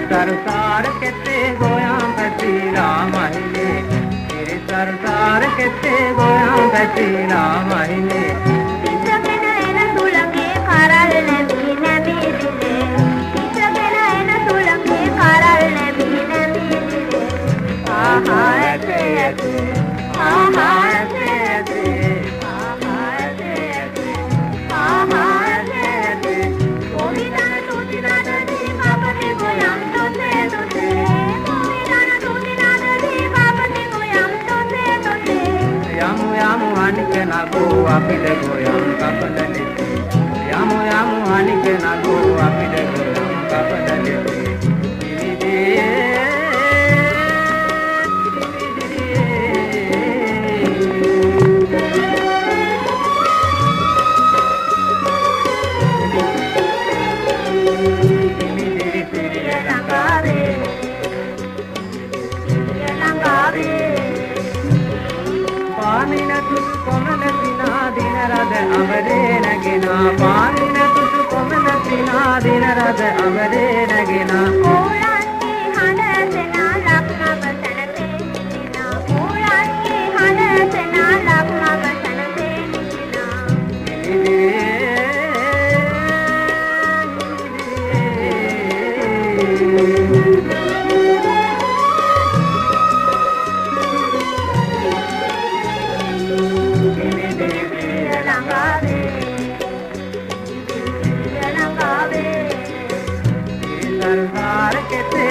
सरसार केते गोया बचीला माहिने तेरे सरसार केते गोया बचीला माहिने ඉස්සගෙන එන සුළඟේ කරල් නැමී නැමී දිලේ ඉස්සගෙන එන සුළඟේ කරල් නැමී නැමී දිලේ ආහා ඇතේ ඇතේ ආහා ඇතේ ඇතේ ආහා ඇතේ ඇතේ ආහා ඇතේ ඇතේ කොහිදන තුතිනදී බබනේ ගොයම් තොතේ තොතේ කොහිදන තුතිනදී බබනේ ගොයම් තොතේ තොතේ යමු යමු අනික නගෝ අපිට ගොයම් කපලලි යමු යමු අනික නගෝ අපිට ගොයම් කපලලි अमरे नगिना पानी न तुझ कोमल सिना दिन रात अमरे नगिना कोळांची हणसना लग्न बसनते निना कोळांची हणसना लग्न बसनते सरसार केते